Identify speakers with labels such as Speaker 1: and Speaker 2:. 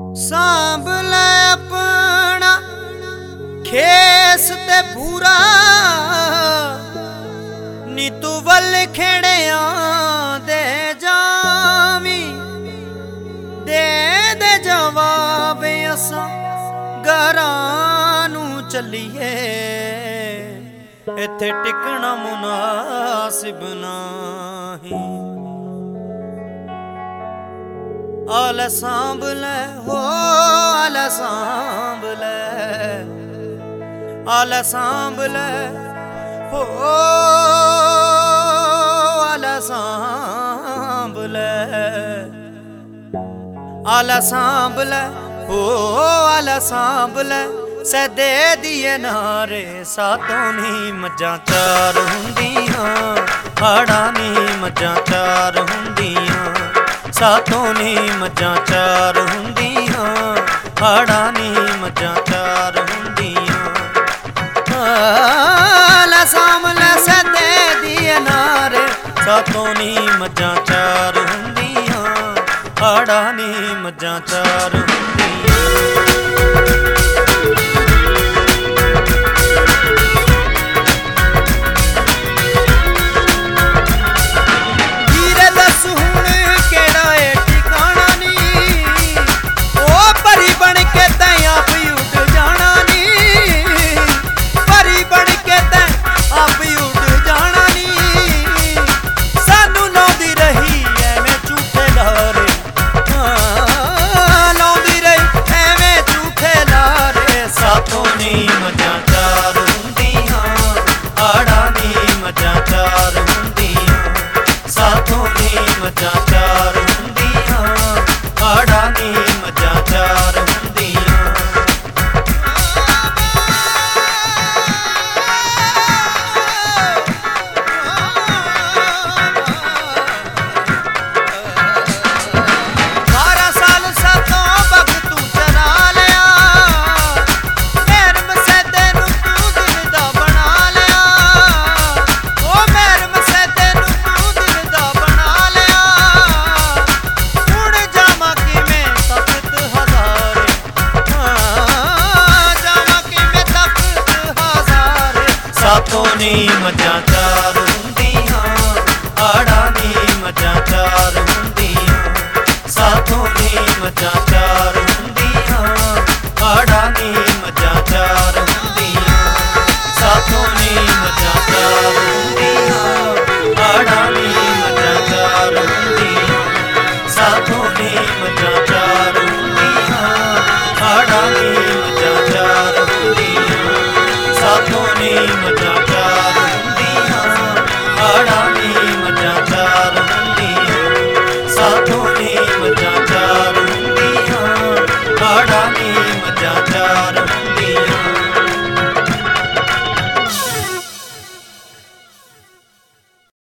Speaker 1: सांभ ले अपना खेस ते पूरा नी तू वल खेड़िया दे जावी दे जवाब असा घरां नू चलीए इत्थे टिकना मुनासिब नहीं। आल सांभ ले हो आल सांभ ले आल सांभ ले हो आल सांभ ले आल सांभ ले हो आल सांभ ले सदे दिए नारे सातों नी मझां चार हुंदियां हाड़ा नी मझां चार हुंदियां सातों नी मझां चार हुंदियां हाड़ा नी मझां चार हुंदियां। आला सामला सदे दिए नारे सातों नी मझां चार हुंदियां हाड़ा नी मझां चार हुंदियां। मझां चार हुंदियां हाड़ा नी मझां चार हुंदियां। सातों नी मझां चार हुंदियां हाड़ा नी मझां चार हुंदियां सातों नी मझां चार हुंदियां हाड़ा नी मझां चार हुंदियां सातों नी मझां चार।